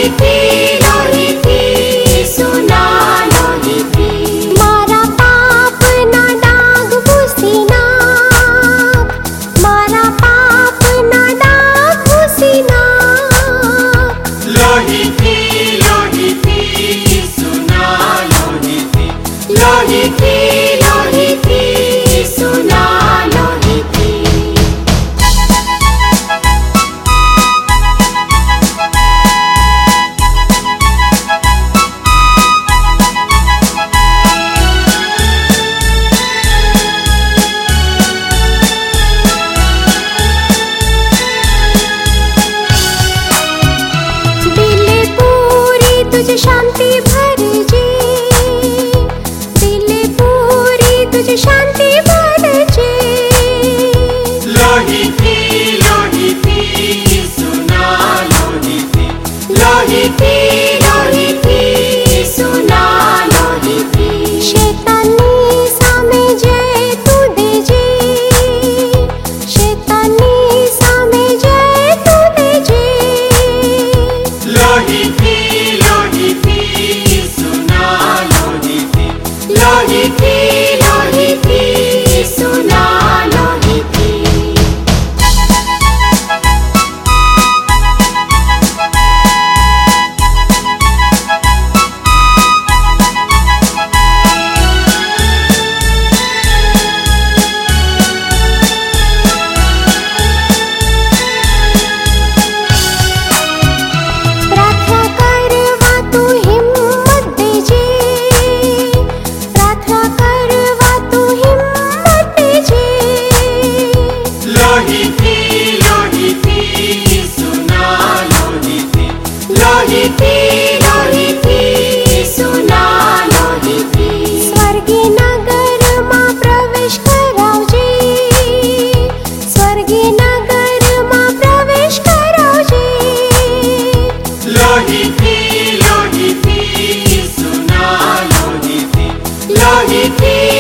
तुझे शांति भर जे, दिल पूरी तुझे शांति भर जे। लोही थी सुना, लोही थी सुना, लोही थी। शैतानी सामे जय तू दे जे, शैतानी सामे जय तू दे जे। लोही थी सुना, लोही थी सुना, लोही थी। स्वर्गी नगर मा प्रवेश करावजे, स्वर्गी नगर मा प्रवेश करावजे। लोही थी सुना, लोही थी